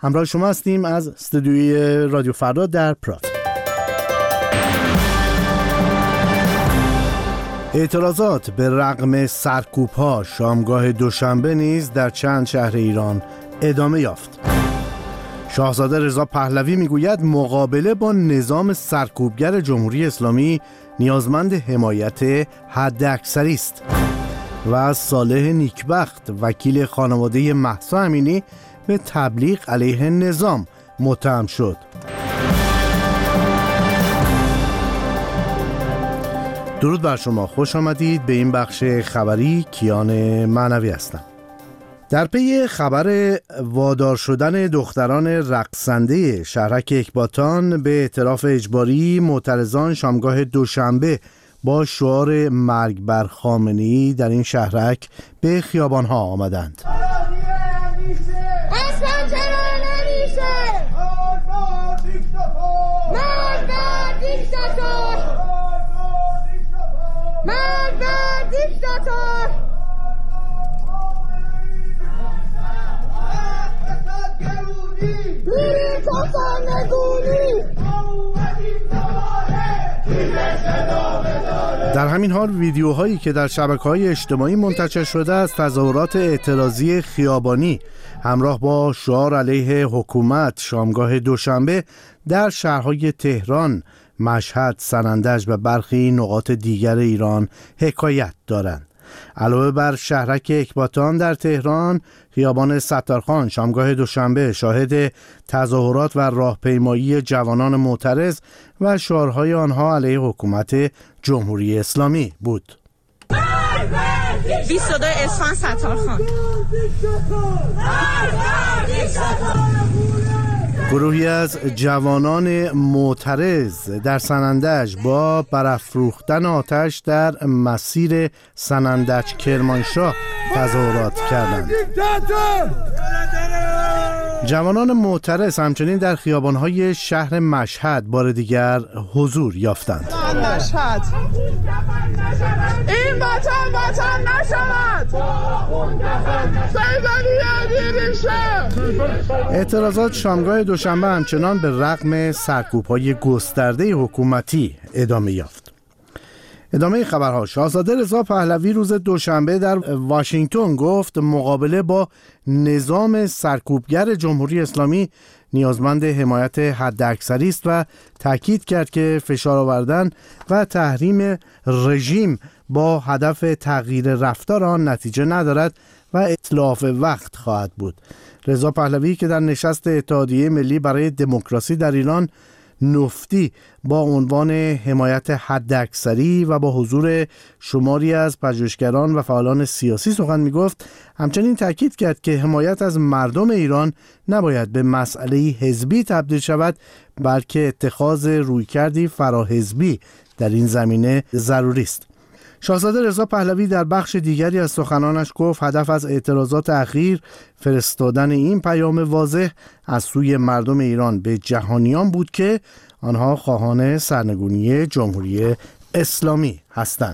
همراه شما هستیم از استودیوی رادیو فردا در پراگ. اعتراضات به رغم سرکوب‌ها شامگاه دوشنبه نیز در چند شهر ایران ادامه یافت. شاهزاده رضا پهلوی میگوید مقابله با نظام سرکوبگر جمهوری اسلامی نیازمند حمایت حداکثری است و صالح نیکبخت وکیل خانواده مهسا امینی به تبلیغ علیه نظام متهم شد. درود بر شما، خوش آمدید به این بخش خبری. کیان معنوی هستم. در پی خبر وادار شدن دختران رقصنده شهرک اکباتان به اعتراف اجباری، معترضان شامگاه دوشنبه با شعار مرگ بر خامنه‌ای در این شهرک به خیابان‌ها آمدند. در همین حال ویدیوهایی که در شبکه‌های اجتماعی منتشر شده از تظاهرات اعتراضی خیابانی همراه با شعار علیه حکومت شامگاه دوشنبه در شهرهای تهران، مشهد، سنندج و برخی نقاط دیگر ایران حکایت دارند. علاوه بر شهرک اکباتان در تهران، خیابان ستارخان شامگاه دوشنبه شاهد تظاهرات و راهپیمایی جوانان معترض و شعارهای آنها علیه حکومت جمهوری اسلامی بود. 22 اسفند ستارخان. گروهی از جوانان معترض در سنندج با برافروختن آتش در مسیر سنندج کرمانشاه تظاهرات کردند. جوانان معترض همچنین در خیابان‌های شهر مشهد بار دیگر حضور یافتند. مشهد این وطن نشود. اعتراضات شامگاه دوشنبه همچنان به رغم سرکوب‌های گسترده حکومتی ادامه یافت. ادامه خبرها: شاهزاده رضا پهلوی روز دوشنبه در واشنگتن گفت مقابله با نظام سرکوبگر جمهوری اسلامی نیازمند حمایت حداکثری است و تاکید کرد که فشار آوردن و تحریم رژیم با هدف تغییر رفتار آن نتیجه ندارد و اتلاف وقت خواهد بود. رضا پهلوی که در نشست اتحادیه ملی برای دموکراسی در ایران نفتی با عنوان حمایت حداکثری و با حضور شماری از پژوهشگران و فعالان سیاسی سخن می‌گفت، همچنین تاکید کرد که حمایت از مردم ایران نباید به مسئله حزبی تبدیل شود، بلکه اتخاذ رویکردی فراحزبی در این زمینه ضروری است. شاهزاده رضا پهلوی در بخش دیگری از سخنانش گفت هدف از اعتراضات اخیر فرستادن این پیام واضح از سوی مردم ایران به جهانیان بود که آنها خواهان سرنگونی جمهوری اسلامی هستند.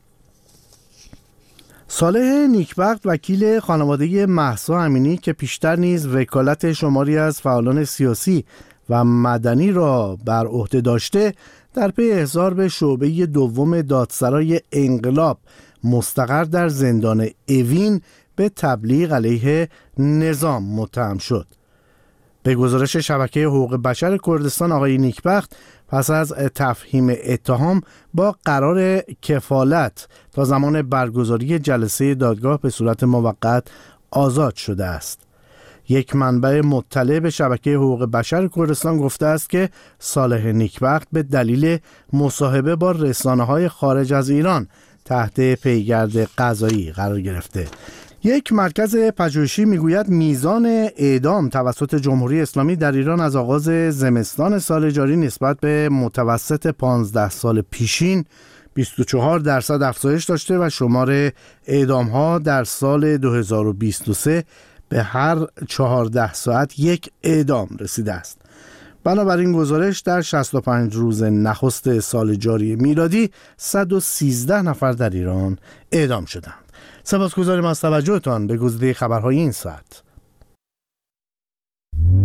صالح نیکبخت وکیل خانواده مهسا امینی که پیشتر نیز وکالت شماری از فعالان سیاسی و مدنی را بر عهده داشته، در پی احضار به شعبه دوم دادسرای انقلاب مستقر در زندان اوین به تبلیغ علیه نظام متهم شد. به گزارش شبکه حقوق بشر کردستان، آقای نیکبخت پس از تفهیم اتهام با قرار کفالت تا زمان برگزاری جلسه دادگاه به صورت موقت آزاد شده است. یک منبع مطلع به شبکه حقوق بشر کردستان گفته است که صالح نیکبخت به دلیل مصاحبه با رسانه‌های خارج از ایران تحت پیگرد قضایی قرار گرفته. یک مرکز پژوهشی میگوید میزان اعدام توسط جمهوری اسلامی در ایران از آغاز زمستان سال جاری نسبت به متوسط 15 سال پیشین 24% افزایش داشته و شمار اعدام‌ها در سال 2023 به هر 14 ساعت یک اعدام رسیده است. بنابراین گزارش در 65 روز نخست سال جاری میلادی 113 نفر در ایران اعدام شدند. سپاسگزاریم از توجهتان به گزیده خبرهای این ساعت.